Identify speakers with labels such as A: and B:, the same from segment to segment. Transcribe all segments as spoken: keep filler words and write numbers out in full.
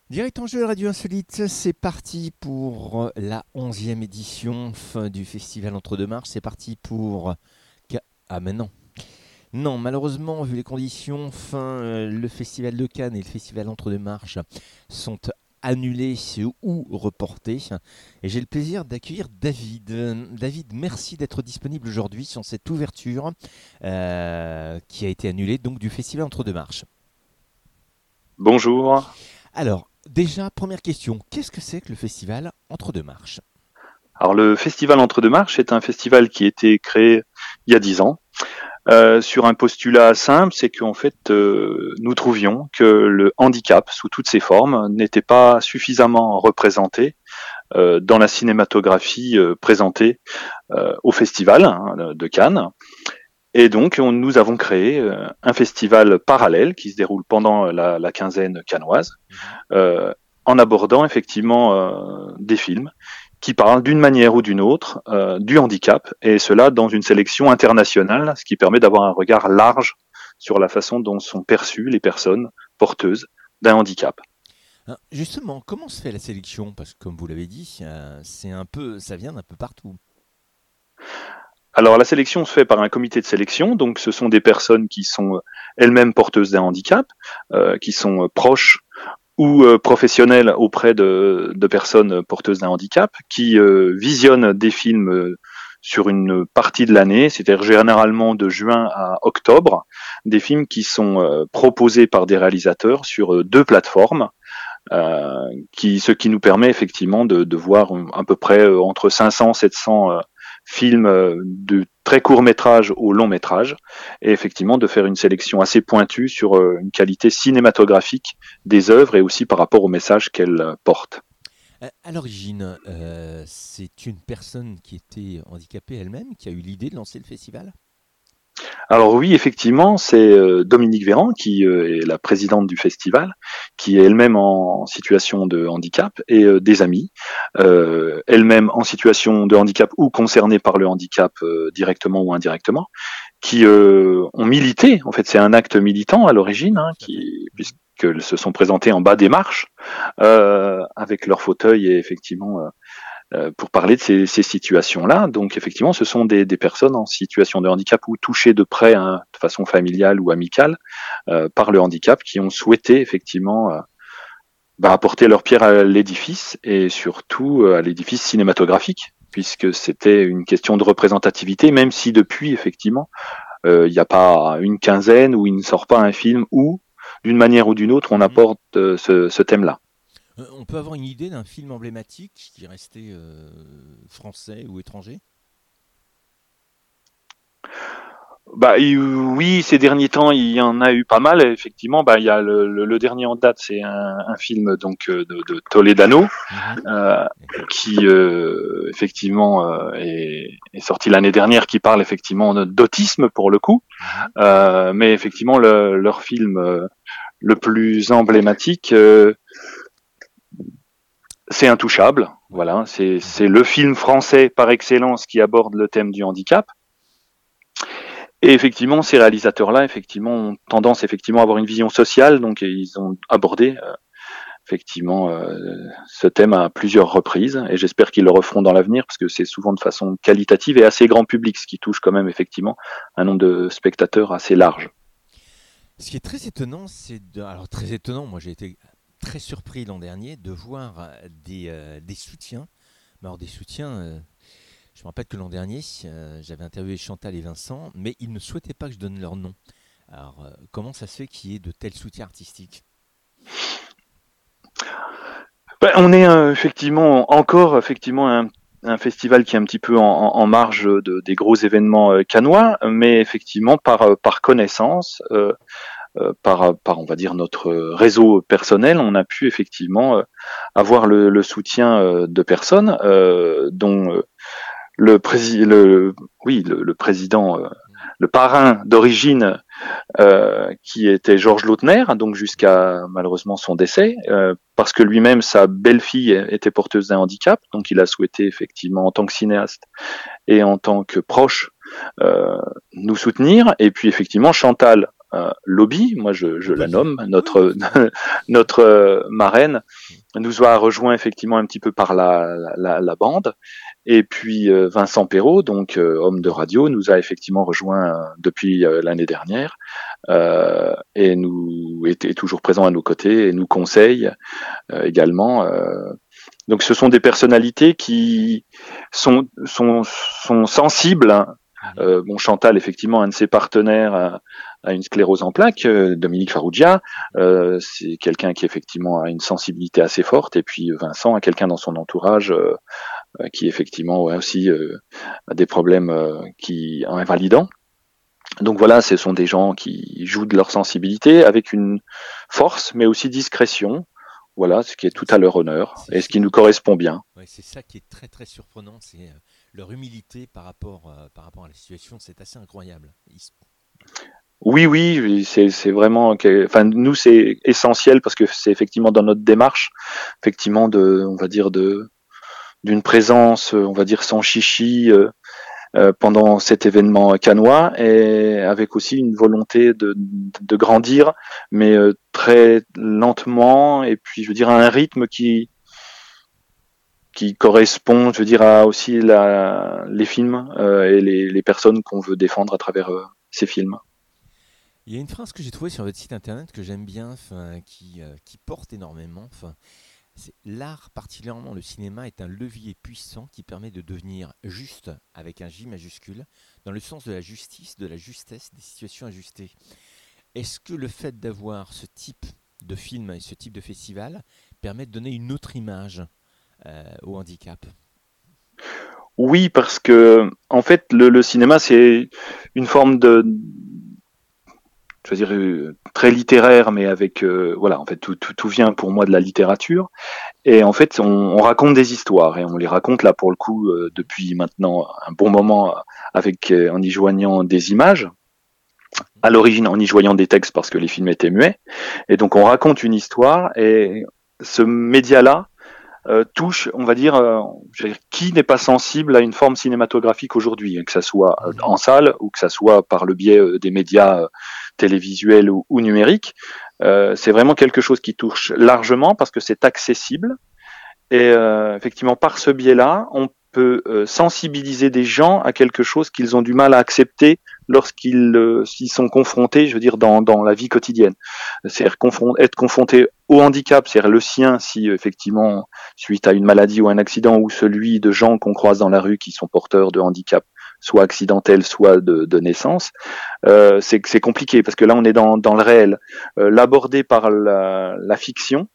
A: Direct en jeu de Radio Insolite, c'est parti pour la onzième édition fin du festival Entre-deux-Marches. C'est parti pour... Ah mais non. Non, malheureusement, vu les conditions, fin, euh, le festival de Cannes et le festival Entre-deux-Marches sont annulés ou reportés. Et j'ai le plaisir d'accueillir David. Euh, David, merci d'être disponible aujourd'hui sur cette ouverture euh, qui a été annulée donc du festival Entre-deux-Marches.
B: Bonjour.
A: Alors, déjà, première question, qu'est-ce que c'est que le festival Entre-deux-Marches?
B: Alors le festival Entre-deux-Marches est un festival qui a été créé il y a dix ans euh, sur un postulat simple, c'est qu'en fait euh, nous trouvions que le handicap sous toutes ses formes n'était pas suffisamment représenté euh, dans la cinématographie euh, présentée euh, au festival hein, de Cannes. Et donc on, nous avons créé euh, un festival parallèle qui se déroule pendant la, la quinzaine cannoise,
A: Mhm.
B: euh, en abordant effectivement euh, des films qui parlent d'une manière ou d'une autre euh, du handicap, et cela dans une sélection internationale, ce qui permet d'avoir un regard large sur la façon dont sont perçues les personnes porteuses d'un handicap.
A: Hein, justement, comment se fait la sélection? Parce que comme vous l'avez dit, euh, c'est un peu, ça vient d'un peu partout.
B: Alors la sélection se fait par un comité de sélection, donc ce sont des personnes qui sont elles-mêmes porteuses d'un handicap, euh, qui sont proches ou euh, professionnels auprès de, de personnes porteuses d'un handicap, qui euh, visionnent des films euh, sur une partie de l'année, c'est-à-dire généralement de juin à octobre, des films qui sont euh, proposés par des réalisateurs sur euh, deux plateformes, euh, qui, ce qui nous permet effectivement de, de voir à peu près euh, entre cinq cents et sept cents euh, films euh, de très court métrage au long métrage, et effectivement de faire une sélection assez pointue sur euh, une qualité cinématographique des œuvres et aussi par rapport au message qu'elles euh, portent.
A: Euh, À l'origine, euh, c'est une personne qui était handicapée elle-même qui a eu l'idée de lancer le festival?
B: Alors oui, effectivement, c'est euh, Dominique Véran qui euh, est la présidente du festival, qui est elle-même en situation de handicap, et euh, des amis, euh, elle-même en situation de handicap ou concernée par le handicap euh, directement ou indirectement, qui euh, ont milité. En fait, c'est un acte militant à l'origine, hein,
A: Tout à fait.
B: qui
A: Mhm.
B: puisqu'ils se sont présentés en bas des marches euh, avec leur fauteuil et effectivement euh, euh, pour parler de ces, ces situations-là. Donc effectivement, ce sont des, des personnes en situation de handicap ou touchées de près hein, de façon familiale ou amicale euh, par le handicap qui ont souhaité effectivement euh, bah, apporter leur pierre à l'édifice et surtout euh, à l'édifice cinématographique puisque c'était une question de représentativité, même si depuis effectivement euh, il n'y a pas une quinzaine où il ne sort pas un film où d'une manière ou d'une autre on
A: Mhm.
B: apporte euh, ce, ce thème-là.
A: Euh, on peut avoir une idée d'un film emblématique qui est resté euh, français ou étranger?
B: Bah oui, ces derniers temps, il y en a eu pas mal. Effectivement, bah il y a le, le, le dernier en date, c'est un, un film donc euh, de, de Toledano
A: Mhm.
B: euh,
A: D'accord.
B: qui euh, effectivement euh, est, est sorti l'année dernière, qui parle effectivement d'autisme pour le coup.
A: Mhm.
B: Euh, mais effectivement, le, leur film euh, le plus emblématique, euh, c'est Intouchable.
A: Ouais.
B: Voilà, c'est
A: Mhm.
B: c'est le film français par excellence qui aborde le thème du handicap. Et effectivement, ces réalisateurs-là, effectivement, ont tendance effectivement à avoir une vision sociale, donc ils ont abordé euh, effectivement euh, ce thème à plusieurs reprises, et j'espère qu'ils le referont dans l'avenir, parce que c'est souvent de façon qualitative et assez grand public, ce qui touche quand même effectivement un nombre de spectateurs assez large.
A: Ce qui est très étonnant, c'est de... Alors très étonnant, moi j'ai été très surpris l'an dernier de voir euh, des, euh, des soutiens. Mais alors des soutiens, euh, je me rappelle que l'an dernier, euh, j'avais interviewé Chantal et Vincent, mais ils ne souhaitaient pas que je donne leur nom. Alors euh, comment ça se fait qu'il y ait de tels soutiens artistiques?
B: Ben, on est euh, effectivement encore effectivement un, un festival qui est un petit peu en, en- en marge de, des gros événements euh, cannois, mais effectivement par, euh, par connaissance, euh, euh, par, par on va dire notre réseau personnel, on a pu effectivement euh, avoir le, le soutien euh, de personnes euh, dont euh, le, prési le, oui, le, le président, euh, le parrain d'origine euh, qui était Georges Lautner, donc jusqu'à malheureusement son décès, euh, parce que lui-même, sa belle-fille était porteuse d'un handicap, donc il a souhaité effectivement, en tant que cinéaste et en tant que proche, euh, nous soutenir. Et puis effectivement, Chantal, euh, lobby, moi je, je la nomme, notre notre euh, marraine, nous a rejoint effectivement un petit peu par la, la, la bande. Et puis euh, Vincent Perrault, donc euh, homme de radio, nous a effectivement rejoint euh, depuis euh, l'année dernière euh, et nous était toujours présent à nos côtés et nous conseille euh, également. Euh, donc ce sont des personnalités qui sont sont, sont sensibles. Euh, bon, Chantal, effectivement, un de ses partenaires a, a une sclérose en plaques. Euh, Dominique Farrugia, euh, c'est quelqu'un qui effectivement a une sensibilité assez forte. Et puis Vincent a quelqu'un dans son entourage euh, qui effectivement ouais, aussi euh, a des problèmes euh, qui invalidants. Donc voilà, ce sont des gens qui jouent de leur sensibilité avec une force, mais aussi discrétion. Voilà, ce qui est tout à leur honneur et ce qui nous correspond bien.
A: Ouais, c'est ça qui est très très surprenant, c'est euh, leur humilité par rapport, euh, par rapport à la situation, c'est assez incroyable. Ils...
B: Oui, oui, c'est, c'est vraiment, que, enfin, nous c'est essentiel parce que c'est effectivement dans notre démarche, effectivement de, on va dire de, d'une présence, on va dire sans chichi. Euh, Euh, pendant cet événement cannois et avec aussi une volonté de, de grandir, mais euh, très lentement et puis je veux dire à un rythme qui qui correspond, je veux dire à aussi la, les films euh, et les, les personnes qu'on veut défendre à travers euh, ces films.
A: Il y a une phrase que j'ai trouvée sur votre site internet que j'aime bien, qui, euh, qui porte énormément. C'est l'art, particulièrement le cinéma, est un levier puissant qui permet de devenir juste, avec un J majuscule, dans le sens de la justice, de la justesse, des situations ajustées. Est-ce que le fait d'avoir ce type de film et ce type de festival permet de donner une autre image euh, au handicap ?
B: Oui, parce que en fait, le, le cinéma, c'est une forme de je veux dire très littéraire, mais avec euh, voilà, en fait tout, tout, tout vient pour moi de la littérature. Et en fait, on, on raconte des histoires et on les raconte là pour le coup euh, depuis maintenant un bon moment avec euh, en y joignant des images. À l'origine, en y joignant des textes parce que les films étaient muets. Et donc on raconte une histoire et ce média-là euh, touche, on va dire, euh, dire, qui n'est pas sensible à une forme cinématographique aujourd'hui, que ça soit euh, en salle ou que ça soit par le biais euh, des médias euh, télévisuels ou, ou numériques. Euh, c'est vraiment quelque chose qui touche largement parce que c'est accessible. Et euh, effectivement, par ce biais-là, on peut euh, sensibiliser des gens à quelque chose qu'ils ont du mal à accepter lorsqu'ils euh, s'ils sont confrontés, je veux dire, dans, dans la vie quotidienne. C'est-à-dire confron- être confronté au handicap, c'est-à-dire le sien, si effectivement, suite à une maladie ou un accident, ou celui de gens qu'on croise dans la rue qui sont porteurs de handicap, soit accidentel, soit de, de naissance, euh, c'est, c'est compliqué, parce que là, on est dans, dans le réel. Euh, l'aborder par la, la fiction,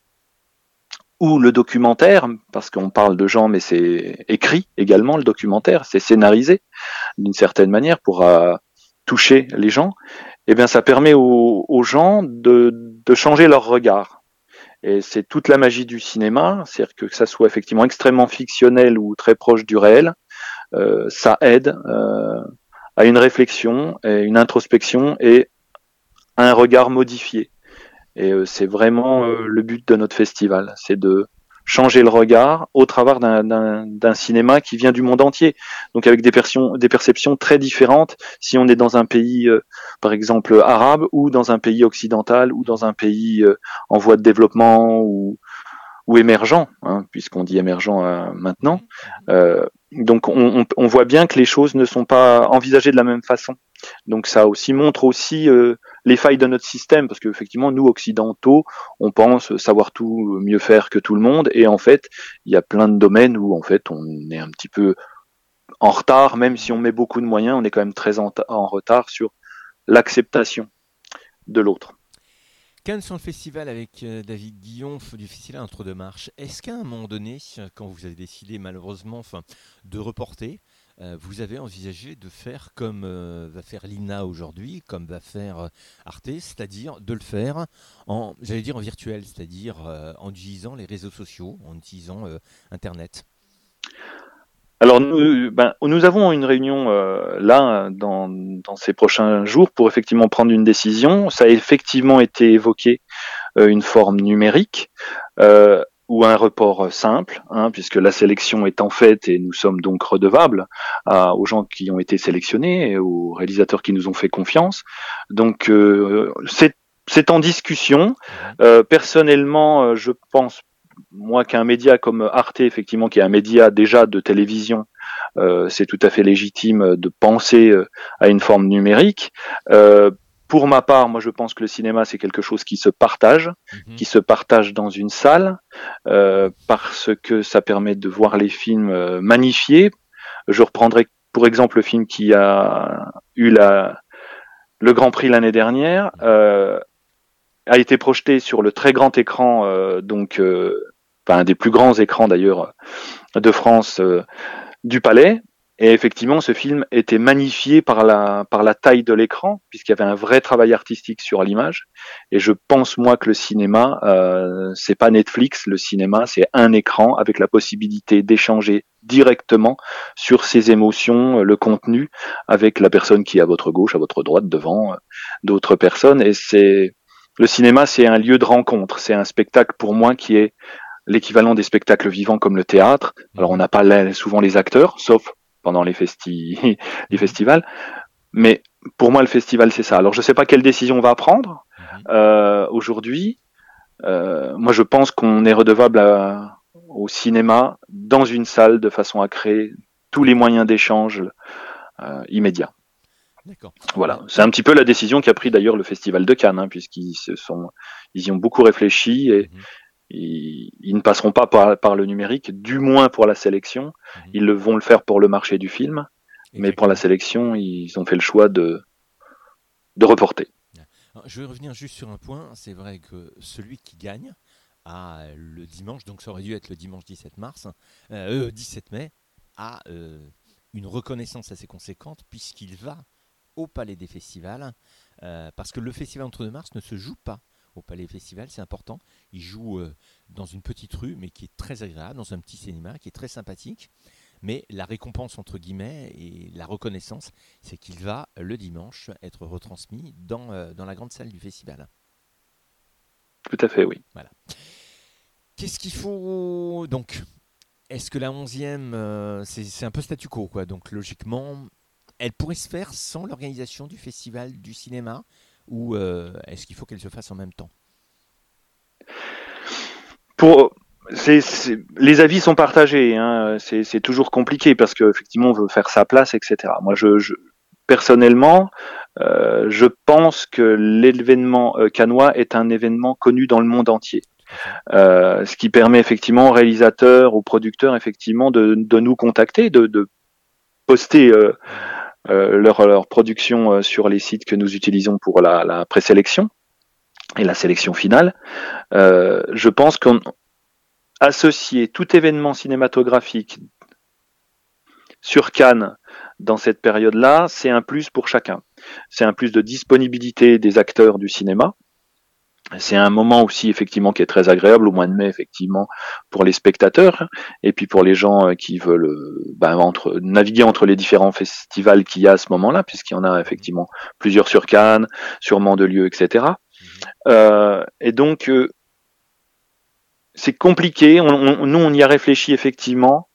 B: ou le documentaire, parce qu'on parle de gens, mais c'est écrit également, le documentaire, c'est scénarisé d'une certaine manière pour euh, toucher les gens, eh bien ça permet aux, aux gens de, de changer leur regard. Et c'est toute la magie du cinéma, c'est-à-dire que, que ça soit effectivement extrêmement fictionnel ou très proche du réel, euh, ça aide euh, à une réflexion, et une introspection et à un regard modifié. Et euh, c'est vraiment euh, le but de notre festival, c'est de changer le regard au travers d'un, d'un, d'un cinéma qui vient du monde entier, donc avec des, perceptions, des perceptions très différentes si on est dans un pays, euh, par exemple, arabe, ou dans un pays occidental, ou dans un pays euh, en voie de développement, ou, ou émergent, hein, puisqu'on dit émergent euh, maintenant. Euh, donc on, on, on voit bien que les choses ne sont pas envisagées de la même façon. Donc ça aussi montre aussi euh, les failles de notre système, parce qu'effectivement, nous, occidentaux, on pense savoir tout mieux faire que tout le monde, et en fait, il y a plein de domaines où en fait on est un petit peu en retard, même si on met beaucoup de moyens, on est quand même très en, en retard sur l'acceptation de l'autre.
A: Cannes sur le festival avec euh, David Guillon du festival Entre deux marches. Est-ce qu'à un moment donné, quand vous avez décidé malheureusement enfin, de reporter, euh, vous avez envisagé de faire comme euh, va faire l'I N A aujourd'hui, comme va faire euh, Arte, c'est-à-dire de le faire en, j'allais dire en virtuel, c'est-à-dire euh, en utilisant les réseaux sociaux, en utilisant euh, Internet?
B: Alors nous, ben, nous avons une réunion euh, là dans, dans ces prochains jours pour effectivement prendre une décision. Ça a effectivement été évoqué, euh, une forme numérique. Euh, ou un report simple, hein, puisque la sélection est en fait et nous sommes donc redevables à, aux gens qui ont été sélectionnés et aux réalisateurs qui nous ont fait confiance. Donc euh, c'est c'est en discussion. Euh, personnellement, je pense moi qu'un média comme Arte, effectivement, qui est un média déjà de télévision, euh, c'est tout à fait légitime de penser à une forme numérique. Euh, pour ma part, moi je pense que le cinéma c'est quelque chose qui se partage, mmh. qui se partage dans une salle, euh, parce que ça permet de voir les films euh, magnifiés. Je reprendrai pour exemple le film qui a eu la, le Grand Prix l'année dernière, euh, a été projeté sur le très grand écran, euh, donc euh, enfin un des plus grands écrans d'ailleurs de France, euh, du Palais. Et effectivement, ce film était magnifié par la, par la taille de l'écran, puisqu'il y avait un vrai travail artistique sur l'image. Et je pense, moi, que le cinéma, euh, c'est pas Netflix. Le cinéma, c'est un écran avec la possibilité d'échanger directement sur ses émotions, le contenu, avec la personne qui est à votre gauche, à votre droite, devant euh, d'autres personnes. Et c'est, le cinéma, c'est un lieu de rencontre. C'est un spectacle, pour moi, qui est l'équivalent des spectacles vivants comme le théâtre. Alors on n'a pas souvent les acteurs, sauf pendant les, festi les festivals. Mais pour moi, le festival, c'est ça. Alors je ne sais pas quelle décision on va prendre euh, aujourd'hui. Euh, moi, je pense qu'on est redevable à, au cinéma dans une salle de façon à créer tous les moyens d'échange euh, immédiats. Voilà, c'est un petit peu la décision qu'a pris d'ailleurs le Festival de Cannes, hein, puisqu'ils se sont, ils y ont beaucoup réfléchi et mmh. Ils, ils ne passeront pas par, par le numérique, du moins pour la sélection. Mmh. Ils le, vont le faire pour le marché du film, exactement. Mais pour la sélection, ils ont fait le choix de, de reporter.
A: Alors, je vais revenir juste sur un point. C'est vrai que celui qui gagne a le dimanche, donc ça aurait dû être le dimanche dix-sept mars, euh, dix-sept mai, a euh, une reconnaissance assez conséquente puisqu'il va au Palais des Festivals, euh, parce que le Festival Entre-deux Mars ne se joue pas au Palais Festival, c'est important. Il joue euh, dans une petite rue, mais qui est très agréable, dans un petit cinéma, qui est très sympathique. Mais la récompense, entre guillemets, et la reconnaissance, c'est qu'il va, le dimanche, être retransmis dans, euh, dans la grande salle du festival.
B: Tout à fait, oui.
A: Voilà. Qu'est-ce qu'il faut... Donc, est-ce que la onzième, euh, c'est, c'est un peu statu quo, quoi. Donc, logiquement, elle pourrait se faire sans l'organisation du festival du cinéma, ou euh, est-ce qu'il faut qu'elle se fasse en même temps?
B: Pour, c'est, c'est, les avis sont partagés. Hein. C'est, c'est toujours compliqué parce qu'effectivement, on veut faire sa place, et cetera. Moi, je, je personnellement, euh, je pense que l'événement euh, cannois est un événement connu dans le monde entier. Euh, ce qui permet effectivement aux réalisateurs, aux producteurs, effectivement, de, de nous contacter, de, de poster euh, euh, leur, leur production euh, sur les sites que nous utilisons pour la, la présélection et la sélection finale. Euh, je pense qu'on associer tout événement cinématographique sur Cannes dans cette période-là, c'est un plus pour chacun. C'est un plus de disponibilité des acteurs du cinéma. C'est un moment aussi effectivement qui est très agréable au mois de mai effectivement pour les spectateurs et puis pour les gens qui veulent ben, entre, naviguer entre les différents festivals qu'il y a à ce moment-là, puisqu'il y en a effectivement plusieurs sur Cannes, sur Mandelieu, et cetera. Euh, et donc euh, c'est compliqué. On, on, nous on y a réfléchi effectivement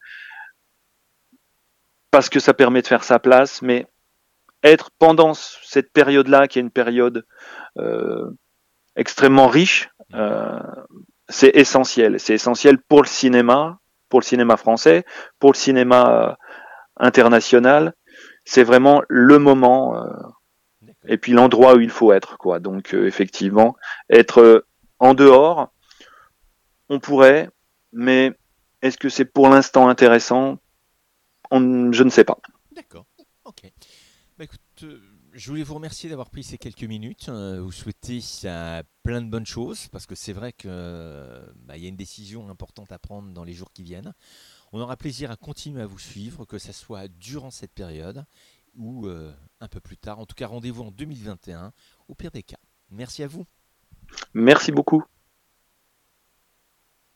B: parce que ça permet de faire sa place, mais être pendant cette période-là, qui est une période euh, extrêmement riche, euh, c'est essentiel. C'est essentiel pour le cinéma, pour le cinéma français, pour le cinéma euh, international. C'est vraiment le moment euh, et puis l'endroit où il faut être, quoi. Donc euh, effectivement, être euh, en dehors, on pourrait, mais est-ce que c'est pour l'instant intéressant? On, je ne sais pas.
A: D'accord. Ok. Bah, écoute, euh, je voulais vous remercier d'avoir pris ces quelques minutes. Euh, vous souhaiter euh, plein de bonnes choses parce que c'est vrai qu'il euh, bah, y a une décision importante à prendre dans les jours qui viennent. On aura plaisir à continuer à vous suivre, que ce soit durant cette période ou euh, un peu plus tard. En tout cas, rendez-vous en deux mille vingt et un, au pire des cas. Merci à vous.
B: Merci beaucoup.